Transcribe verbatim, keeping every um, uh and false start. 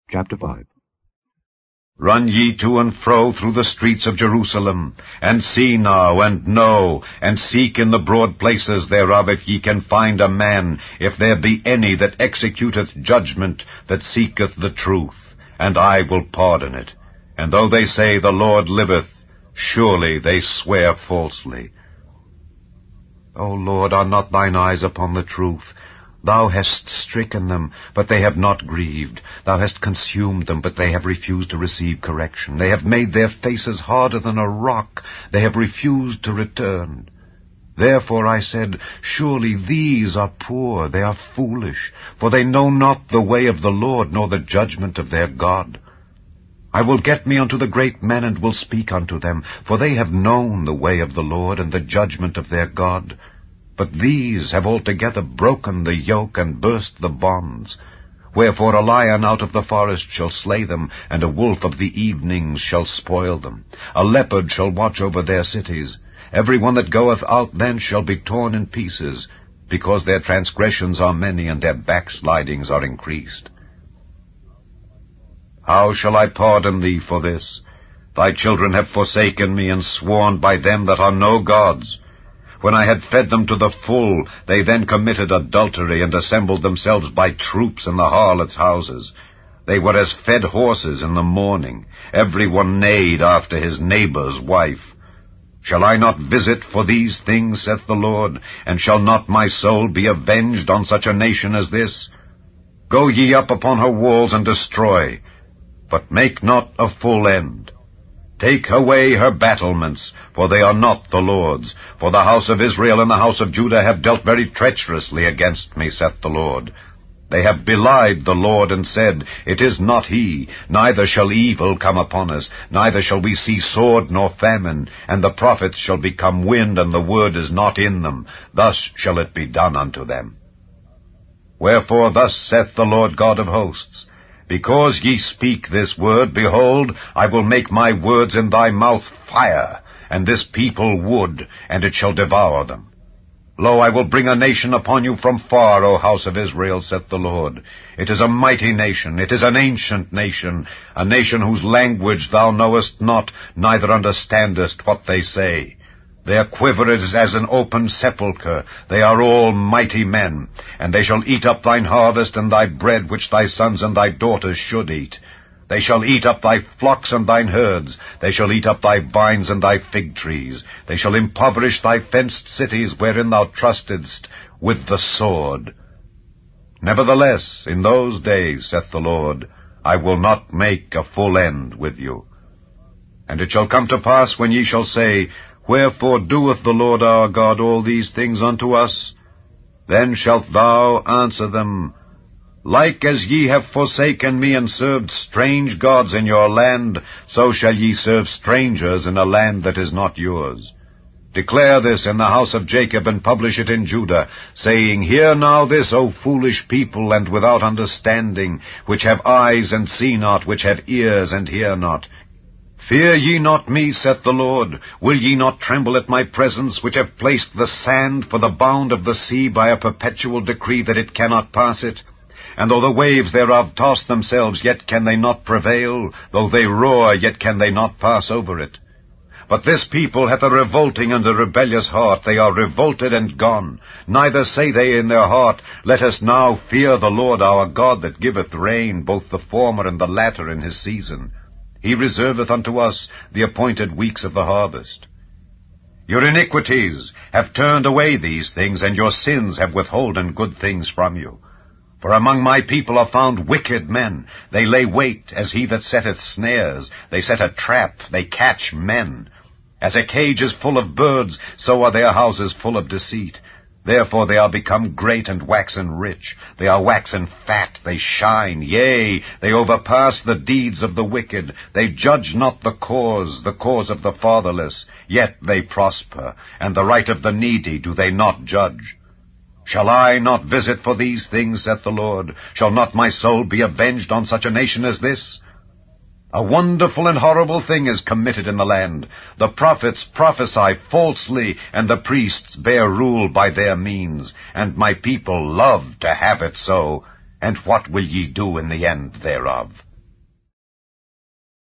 Chapter five. Run ye to and fro through the streets of Jerusalem, and see now, and know, and seek in the broad places thereof, if ye can find a man, if there be any that executeth judgment, that seeketh the truth, and I will pardon it. And though they say, The Lord liveth, surely they swear falsely. O Lord, are not thine eyes upon the truth? Thou hast stricken them, but they have not grieved. Thou hast consumed them, but they have refused to receive correction. They have made their faces harder than a rock. They have refused to return. Therefore I said, Surely these are poor, they are foolish, for they know not the way of the Lord, nor the judgment of their God. I will get me unto the great men, and will speak unto them, for they have known the way of the Lord, and the judgment of their God. But these have altogether broken the yoke, and burst the bonds. Wherefore a lion out of the forest shall slay them, and a wolf of the evenings shall spoil them. A leopard shall watch over their cities. Every one that goeth out then shall be torn in pieces, because their transgressions are many, and their backslidings are increased. How shall I pardon thee for this? Thy children have forsaken me, and sworn by them that are no gods. When I had fed them to the full, they then committed adultery, and assembled themselves by troops in the harlots' houses. They were as fed horses in the morning. Every one neighed after his neighbor's wife. Shall I not visit for these things, saith the Lord? And shall not my soul be avenged on such a nation as this? Go ye up upon her walls, and destroy, but make not a full end. Take away her battlements, for they are not the Lord's. For the house of Israel and the house of Judah have dealt very treacherously against me, saith the Lord. They have belied the Lord, and said, It is not he, neither shall evil come upon us, neither shall we see sword nor famine, and the prophets shall become wind, and the word is not in them. Thus shall it be done unto them. Wherefore thus saith the Lord God of hosts, Because ye speak this word, behold, I will make my words in thy mouth fire, and this people wood, and it shall devour them. Lo, I will bring a nation upon you from far, O house of Israel, saith the Lord. It is a mighty nation, it is an ancient nation, a nation whose language thou knowest not, neither understandest what they say. Their quiver is as an open sepulchre. They are all mighty men. And they shall eat up thine harvest and thy bread, which thy sons and thy daughters should eat. They shall eat up thy flocks and thine herds. They shall eat up thy vines and thy fig trees. They shall impoverish thy fenced cities, wherein thou trustedst, with the sword. Nevertheless, in those days, saith the Lord, I will not make a full end with you. And it shall come to pass, when ye shall say, Wherefore doeth the Lord our God all these things unto us? Then shalt thou answer them, Like as ye have forsaken me, and served strange gods in your land, so shall ye serve strangers in a land that is not yours. Declare this in the house of Jacob, and publish it in Judah, saying, Hear now this, O foolish people, and without understanding, which have eyes and see not, which have ears and hear not. Fear ye not me, saith the Lord. Will ye not tremble at my presence, which have placed the sand for the bound of the sea by a perpetual decree that it cannot pass it? And though the waves thereof toss themselves, yet can they not prevail. Though they roar, yet can they not pass over it. But this people hath a revolting and a rebellious heart. They are revolted and gone. Neither say they in their heart, Let us now fear the Lord our God, that giveth rain, both the former and the latter in his season. He reserveth unto us the appointed weeks of the harvest. Your iniquities have turned away these things, and your sins have withholden good things from you. For among my people are found wicked men. They lay wait as he that setteth snares. They set a trap, they catch men. As a cage is full of birds, so are their houses full of deceit. Therefore they are become great and waxen rich. They are waxen fat, they shine, yea, they overpass the deeds of the wicked. They judge not the cause, the cause of the fatherless, yet they prosper, and the right of the needy do they not judge. Shall I not visit for these things, saith the Lord? Shall not my soul be avenged on such a nation as this? A wonderful and horrible thing is committed in the land. The prophets prophesy falsely, and the priests bear rule by their means. And my people love to have it so. And what will ye do in the end thereof?